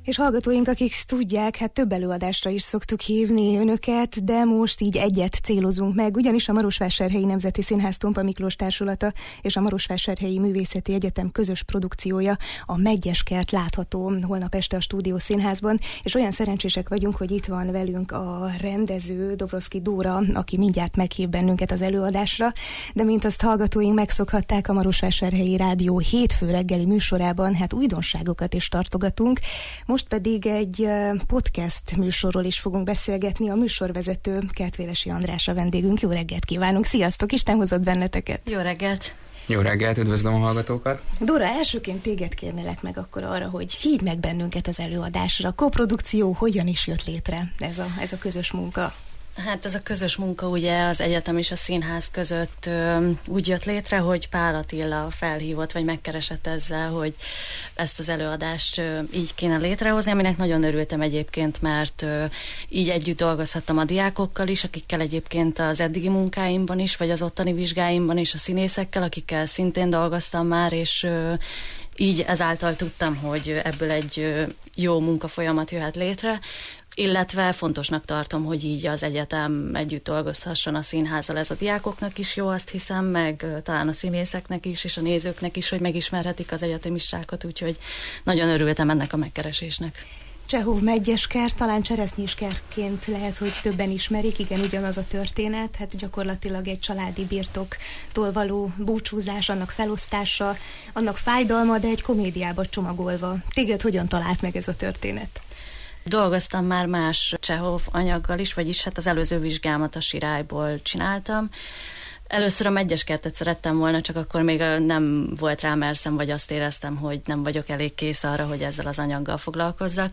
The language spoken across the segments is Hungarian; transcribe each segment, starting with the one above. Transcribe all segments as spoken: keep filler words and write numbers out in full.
És hallgatóink, akik tudják, hát több előadásra is szoktuk hívni önöket, de most így egyet célozunk meg, ugyanis a Marosvásárhelyi Nemzeti Színház Tompa Miklós Társulata és a Marosvásárhelyi Művészeti Egyetem közös produkciója, a Medgyes Kert látható holnap este a Stúdió Színházban, és olyan szerencsések vagyunk, hogy itt van velünk a rendező, Dobroszky Dóra, aki mindjárt meghív bennünket az előadásra, de mint azt hallgatóink megszokhatták, a Marosvásárhelyi Rádió hétfő reggeli műsorában, hát újdonságokat is tartogatunk. Most pedig egy podcast műsorról is fogunk beszélgetni. A műsorvezető Kertvélesi András a vendégünk. Jó reggelt kívánunk! Sziasztok! Isten hozott benneteket! Jó reggelt! Jó reggelt, üdvözlöm a hallgatókat! Dóra, elsőként téged kérnélek meg akkor arra, hogy hívd meg bennünket az előadásra. A koprodukció hogyan is jött létre ez a, ez a közös munka? Hát ez a közös munka ugye az egyetem és a színház között ö, úgy jött létre, hogy Pál Attila felhívott, vagy megkeresett ezzel, hogy ezt az előadást ö, így kéne létrehozni, aminek nagyon örültem egyébként, mert ö, így együtt dolgozhattam a diákokkal is, akikkel egyébként az eddigi munkáimban is, vagy az ottani vizsgáimban is, a színészekkel, akikkel szintén dolgoztam már, és ö, így ezáltal tudtam, hogy ebből egy jó munkafolyamat jöhet létre, illetve fontosnak tartom, hogy így az egyetem együtt dolgozhasson a színházzal. Ez a diákoknak is jó, azt hiszem, meg talán a színészeknek is, és a nézőknek is, hogy megismerhetik az egyetemistákat, úgyhogy nagyon örültem ennek a megkeresésnek. Csehov Medgyes Kert, talán Cseresznyés kertként lehet, hogy többen ismerik, igen, ugyanaz a történet, hát gyakorlatilag egy családi birtoktól való búcsúzás, annak felosztása, annak fájdalma, de egy komédiába csomagolva. Téged hogyan talált meg ez a történet? Dolgoztam már más Csehov anyaggal is, vagyis hát az előző vizsgámat a Sirályból csináltam. Először a Medgyes Kertet szerettem volna, csak akkor még nem volt rá merszem, vagy azt éreztem, hogy nem vagyok elég kész arra, hogy ezzel az anyaggal foglalkozzak.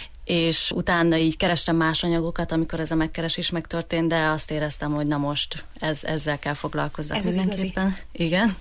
És utána így kerestem más anyagokat, amikor ez a megkeresés megtörtént, de azt éreztem, hogy na most ez, ezzel kell foglalkozzak ez mindenképpen. Igen.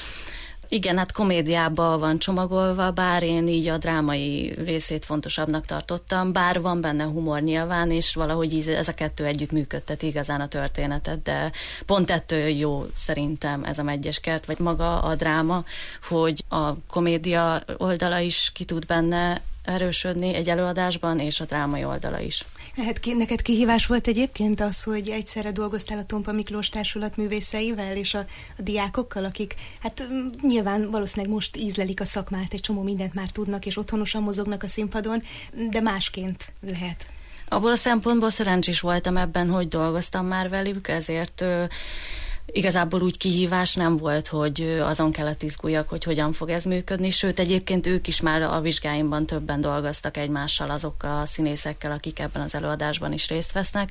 Igen, hát komédiába van csomagolva, bár én így a drámai részét fontosabbnak tartottam, bár van benne humor nyilván, és valahogy így ez a kettő együtt működteti igazán a történetet, de pont ettől jó szerintem ez a Medgyes Kert, vagy maga a dráma, hogy a komédia oldala is ki tud benne erősödni egy előadásban, és a drámai oldala is. Hát ki, neked kihívás volt egyébként az, hogy egyszerre dolgoztál a Tompa Miklós Társulat művészeivel és a, a diákokkal, akik hát nyilván valószínűleg most ízlelik a szakmát, egy csomó mindent már tudnak, és otthonosan mozognak a színpadon, de másként lehet. Abból a szempontból szerencsés voltam ebben, hogy dolgoztam már velük, ezért ö, igazából úgy kihívás nem volt, hogy azon kellett izguljak, hogy hogyan fog ez működni, sőt egyébként ők is már a vizsgáimban többen dolgoztak egymással, azokkal a színészekkel, akik ebben az előadásban is részt vesznek.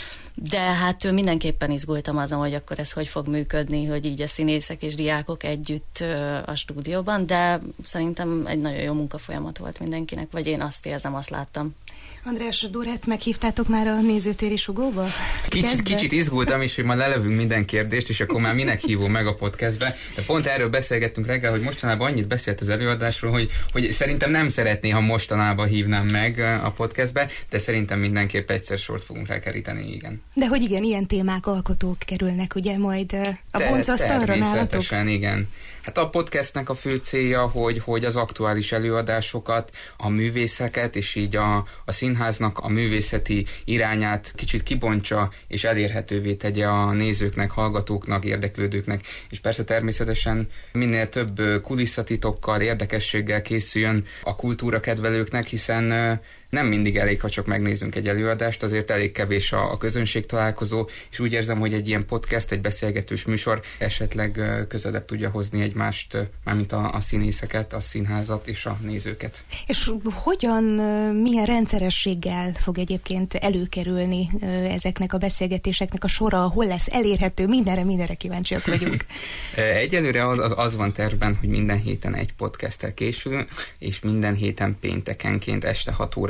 De hát mindenképpen izgultam azon, hogy akkor ez hogy fog működni, hogy így a színészek és diákok együtt a stúdióban, de szerintem egy nagyon jó munkafolyamat volt mindenkinek, vagy én azt érzem, azt láttam. András, Dórát meghívtátok már a nézőtéri sugóba? Kicsit, kicsit izgultam is, hogy ma lelövünk minden kérdést, és akkor már minek hívom meg a podcastbe. De pont erről beszélgettünk reggel, hogy mostanában annyit beszélt az előadásról, hogy, hogy szerintem nem szeretné, ha mostanában hívnám meg a podcastbe, de szerintem mindenképp egyszer sort fogunk rákeríteni, igen. De hogy igen, ilyen témák, alkotók kerülnek ugye majd a boncasztalra nálatok? Természetesen, igen. Hát a podcastnek a fő célja, hogy, hogy az aktuális előadásokat, a művészeket, és így a, a színháznak a művészeti irányát kicsit kibontsa, és elérhetővé tegye a nézőknek, hallgatóknak, érdeklődőknek, és persze természetesen minél több kulisszatitokkal, érdekességgel készüljön a kultúra kedvelőknek, hiszen nem mindig elég, ha csak megnézzünk egy előadást, azért elég kevés a, a közönség találkozó, és úgy érzem, hogy egy ilyen podcast, egy beszélgetős műsor esetleg közelebb tudja hozni egymást, mármint a, a színészeket, a színházat és a nézőket. És hogyan, milyen rendszerességgel fog egyébként előkerülni ezeknek a beszélgetéseknek a sora, hol lesz elérhető, mindenre, mindenre kíváncsiak vagyunk. Egyelőre az, az, az van tervben, hogy minden héten egy podcasttel készül, és minden héten péntekenként este hat óra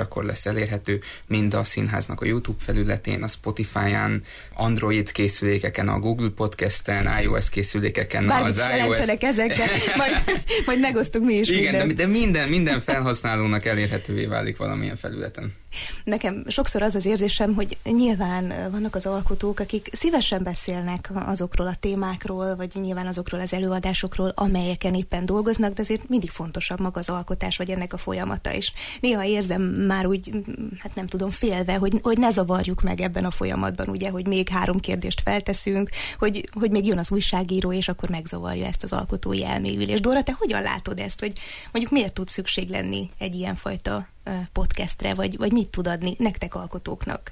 órakor lesz elérhető, mind a színháznak a YouTube felületén, a Spotify-án, Android készülékeken, a Google Podcasten, iOS készülékeken, bármit az is iOS... jelentsenek ezek, de majd, majd megosztunk mi is. Igen, minden. de, de minden, minden felhasználónak elérhetővé válik valamilyen felületen. Nekem sokszor az az érzésem, hogy nyilván vannak az alkotók, akik szívesen beszélnek azokról a témákról, vagy nyilván azokról az előadásokról, amelyeken éppen dolgoznak, de azért mindig fontosabb maga az alkotás, vagy ennek a folyamata is. Néha érzem már úgy, hát nem tudom, félve, hogy, hogy ne zavarjuk meg ebben a folyamatban, ugye, hogy még három kérdést felteszünk, hogy, hogy még jön az újságíró, és akkor megzavarja ezt az alkotói elmélyülést. Dóra, te hogyan látod ezt, hogy mondjuk miért tud szükség lenni egy ilyenfajta podcastre, vagy, vagy mit tud adni nektek alkotóknak?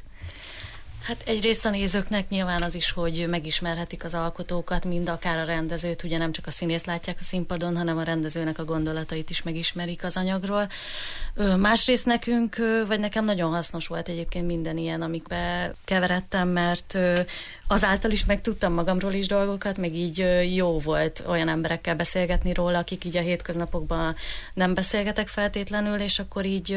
Hát egyrészt a nézőknek nyilván az is, hogy megismerhetik az alkotókat, mind akár a rendezőt, ugye nem csak a színészt látják a színpadon, hanem a rendezőnek a gondolatait is megismerik az anyagról. Másrészt nekünk, vagy nekem nagyon hasznos volt egyébként minden ilyen, amikbe keveredtem, mert azáltal is megtudtam magamról is dolgokat, meg így jó volt olyan emberekkel beszélgetni róla, akik így a hétköznapokban nem beszélgetek feltétlenül, és akkor így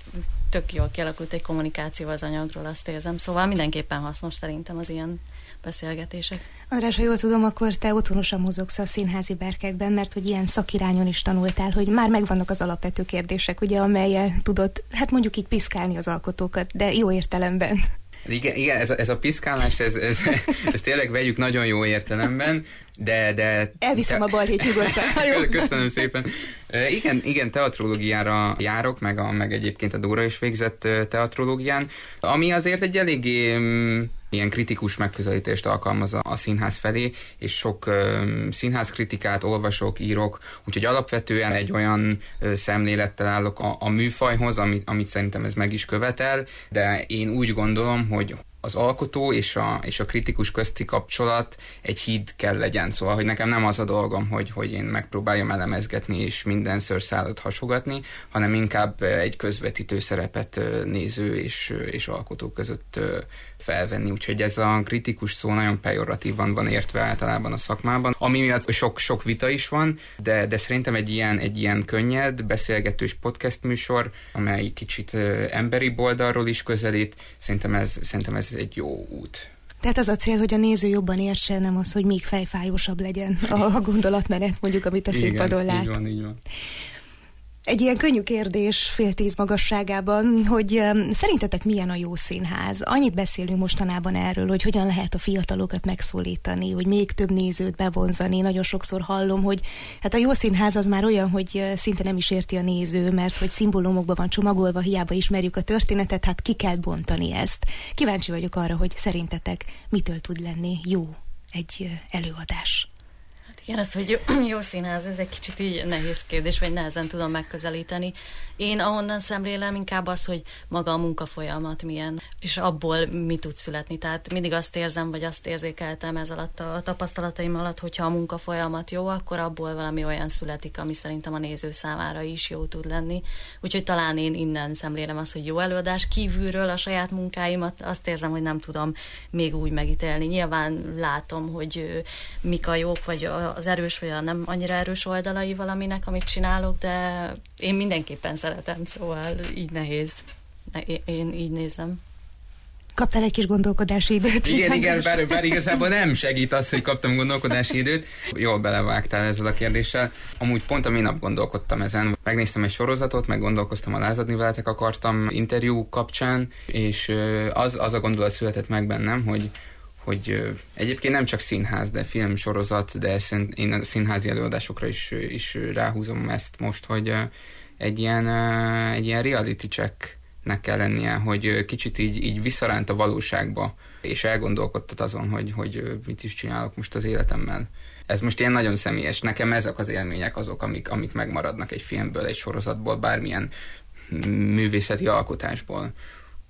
tök jól kialakult egy kommunikáció az anyagról, azt érzem. Szóval mindenképpen hasznos szerintem az ilyen beszélgetések. András, ha jól tudom, akkor te otthonosan mozogsz a színházi berkekben, mert hogy ilyen szakirányon is tanultál, hogy már megvannak az alapvető kérdések, ugye, amellyel tudod, hát mondjuk így piszkálni az alkotókat, de jó értelemben. Igen, igen ez, a, ez a piszkálás, ez, ez, ez tényleg vegyük nagyon jó értelemben, de... de Elviszem te... a balhét nyugodtan. Köszönöm szépen. Uh, igen, igen, teatrológiára járok, meg, a, meg egyébként a Dóra is végzett uh, teatrológián, ami azért egy eléggé um, ilyen kritikus megközelítést alkalmaz a, a színház felé, és sok um, színházkritikát olvasok, írok, úgyhogy alapvetően egy olyan uh, szemlélettel állok a, a műfajhoz, amit, amit szerintem ez meg is követel, de én úgy gondolom, hogy az alkotó és a, és a kritikus közti kapcsolat egy híd kell legyen. Szóval, hogy nekem nem az a dolgom, hogy, hogy én megpróbáljam elemezgetni és minden szőrszálat hasogatni, hanem inkább egy közvetítő szerepet néző és, és alkotó között felvenni. Úgyhogy ez a kritikus szó nagyon pejoratívan van értve általában a szakmában, ami miatt sok, sok vita is van, de, de szerintem egy ilyen, egy ilyen könnyed, beszélgetős podcast műsor, amely kicsit emberi oldalról is közelít, szerintem ez, szerintem ez egy jó út. Tehát az a cél, hogy a néző jobban értse, nem az, hogy még fejfájósabb legyen a gondolatmenet, mondjuk, amit a színpadon lát. Igen, így van, így van. Egy ilyen könnyű kérdés fél tíz magasságában, hogy um, szerintetek milyen a jó színház? Annyit beszélünk mostanában erről, hogy hogyan lehet a fiatalokat megszólítani, hogy még több nézőt bevonzani. Nagyon sokszor hallom, hogy hát a jó színház az már olyan, hogy szinte nem is érti a néző, mert hogy szimbólumokban van csomagolva, hiába ismerjük a történetet, hát ki kell bontani ezt. Kíváncsi vagyok arra, hogy szerintetek mitől tud lenni jó egy előadás. Igen, ez, hogy jó, jó színház, ez egy kicsit így nehéz kérdés, vagy nehezen tudom megközelíteni. Én ahonnan szemlélem inkább az, hogy maga a munkafolyamat milyen, és abból mi tud születni. Tehát mindig azt érzem, vagy azt érzékeltem ez alatt a tapasztalataim alatt, hogyha a munkafolyamat jó, akkor abból valami olyan születik, ami szerintem a néző számára is jó tud lenni. Úgyhogy talán én innen szemlélem azt, hogy jó előadás. Kívülről a saját munkáimat azt érzem, hogy nem tudom még úgy megítélni. Nyilván látom, hogy mik a jók, vagy a az erős vagy a nem annyira erős oldalai valaminek, amit csinálok, de én mindenképpen szeretem, szóval így nehéz. Én így nézem. Kaptál egy kis gondolkodási időt? Igen, igen, bár, bár igazából nem segít az, hogy kaptam gondolkodási időt. Jól belevágtál ezzel a kérdéssel. Amúgy pont a minap gondolkodtam ezen. Megnéztem egy sorozatot, meg gondolkoztam a Lázadni veletek akartam interjú kapcsán, és az, az a gondolat született meg bennem, hogy hogy egyébként nem csak színház, de filmsorozat, de én a színházi előadásokra is, is ráhúzom ezt most, hogy egy ilyen, egy ilyen reality checknek kell lennie, hogy kicsit így, így visszaránt a valóságba, és elgondolkodtat azon, hogy, hogy mit is csinálok most az életemmel. Ez most ilyen nagyon személyes. Nekem ezek az élmények azok, amik, amik megmaradnak egy filmből, egy sorozatból, bármilyen művészeti alkotásból.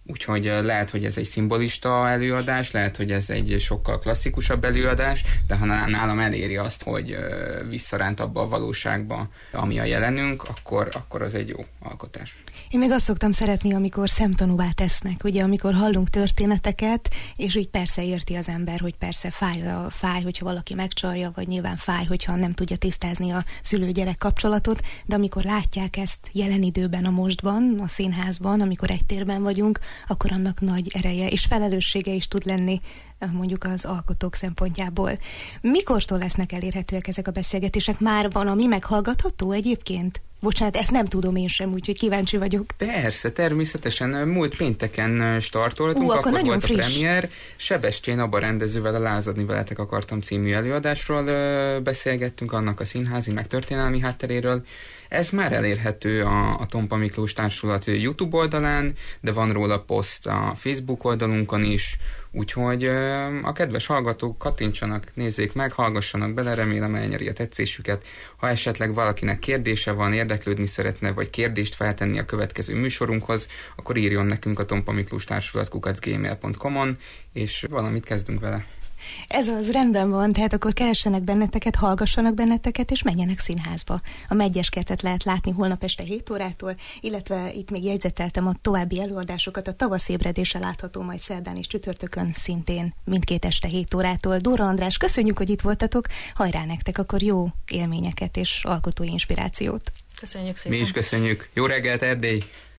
úgyhogy lehet, hogy ez egy szimbolista előadás, lehet, hogy ez egy sokkal klasszikusabb előadás, de ha nálam eléri azt, hogy visszaránt abba a valóságba, ami a jelenünk, akkor, akkor az egy jó alkotás. Én meg azt szoktam szeretni, amikor szemtanúvá tesznek, ugye, amikor hallunk történeteket, és így persze érti az ember, hogy persze fáj, a, fáj, hogyha valaki megcsalja, vagy nyilván fáj, hogyha nem tudja tisztázni a szülő-gyerek kapcsolatot, de amikor látják ezt jelen időben a mostban, a színházban, amikor egy térben vagyunk, akkor annak nagy ereje és felelőssége is tud lenni mondjuk az alkotók szempontjából. Mikortól lesznek elérhetőek ezek a beszélgetések? Már van, ami meghallgatható egyébként? Bocsánat, ezt nem tudom én sem, úgyhogy kíváncsi vagyok. Persze, természetesen. Múlt pénteken startoltunk, Ú, akkor, akkor volt friss. a premier. Sebestyén Abba rendezővel a Lázadni veletek akartam című előadásról ö, beszélgettünk, annak a színházi, meg történelmi hátteréről. Ez már elérhető a, a Tompa Miklós Társulat YouTube oldalán, de van róla poszt a Facebook oldalunkon is, úgyhogy ö, a kedves hallgatók kattintsanak, nézzék meg, hallgassanak bele, remélem elnyeri a tetszésüket. Ha esetleg valakinek kérdése van, érdeklődni szeretne, vagy kérdést feltenni a következő műsorunkhoz, akkor írjon nekünk a Tompa Miklós Társulat kukac gmail pont com-on, és valamit kezdünk vele. Ez az rendben van, tehát akkor keressenek benneteket, hallgassanak benneteket, és menjenek színházba. A Medgyes Kertet lehet látni holnap este hét órától, illetve itt még jegyzeteltem a további előadásokat, a Tavasz ébredése látható majd szerdán és csütörtökön szintén mindkét este hét órától. Dóra András, köszönjük, hogy itt voltatok, hajrá nektek, akkor jó élményeket és alkotói inspirációt. Köszönjük szépen. Mi is köszönjük. Jó reggelt, Erdély!